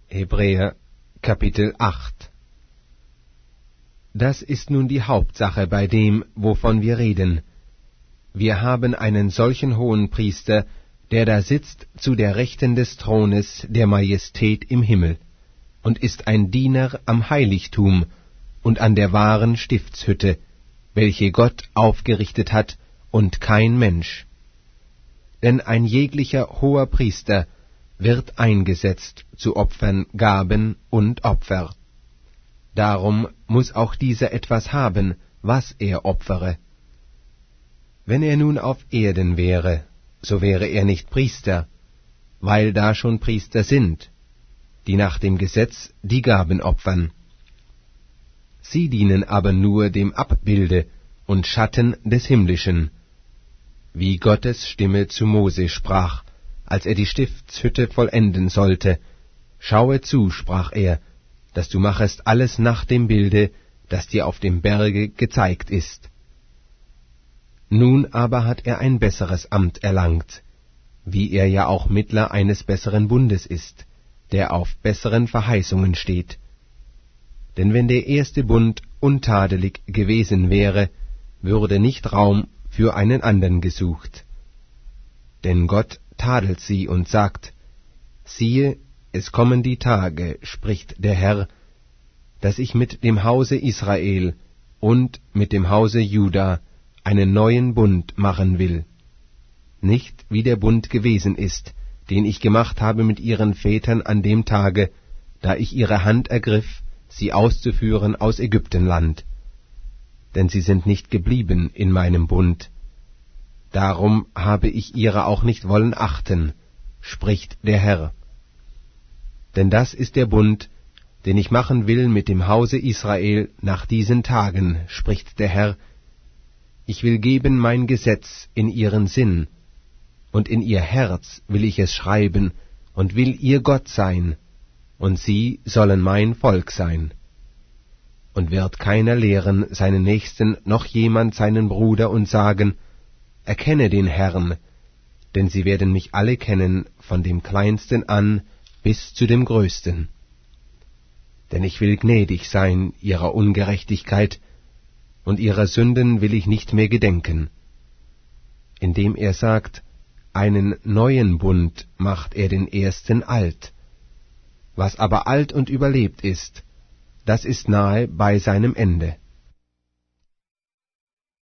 Hebräer Kapitel 8. Das ist nun die Hauptsache bei dem, wovon wir reden. Wir haben einen solchen Hohenpriester, der da sitzt zu der Rechten des Thrones der Majestät im Himmel, und ist ein Diener am Heiligtum und an der wahren Stiftshütte, welche Gott aufgerichtet hat und kein Mensch. Denn ein jeglicher hoher Priester wird eingesetzt zu opfern Gaben und Opfer. Darum muß auch dieser etwas haben, was er opfere. Wenn er nun auf Erden wäre, so wäre er nicht Priester, weil da schon Priester sind, die nach dem Gesetz die Gaben opfern. Sie dienen aber nur dem Abbilde und Schatten des Himmlischen, wie Gottes Stimme zu Mose sprach, als er die Stiftshütte vollenden sollte. Schaue zu, sprach er, dass du machest alles nach dem Bilde, das dir auf dem Berge gezeigt ist. Nun aber hat er ein besseres Amt erlangt, wie er ja auch Mittler eines besseren Bundes ist, der auf besseren Verheißungen steht. Denn wenn der erste Bund untadelig gewesen wäre, würde nicht Raum für einen andern gesucht. Denn Gott tadelt sie und sagt, siehe, es kommen die Tage, spricht der Herr, dass ich mit dem Hause Israel und mit dem Hause Juda einen neuen Bund machen will. Nicht wie der Bund gewesen ist, den ich gemacht habe mit ihren Vätern an dem Tage, da ich ihre Hand ergriff, sie auszuführen aus Ägyptenland. Denn sie sind nicht geblieben in meinem Bund. Darum habe ich ihrer auch nicht wollen achten, spricht der Herr. Denn das ist der Bund, den ich machen will mit dem Hause Israel nach diesen Tagen, spricht der Herr. Ich will geben mein Gesetz in ihren Sinn, und in ihr Herz will ich es schreiben, und will ihr Gott sein, und sie sollen mein Volk sein. Und wird keiner lehren seinen Nächsten noch jemand seinen Bruder und sagen, erkenne den Herrn, denn sie werden mich alle kennen, von dem Kleinsten an bis zu dem Größten. Denn ich will gnädig sein ihrer Ungerechtigkeit, und ihrer Sünden will ich nicht mehr gedenken. Indem er sagt, einen neuen Bund macht er den ersten alt. Was aber alt und überlebt ist, das ist nahe bei seinem Ende.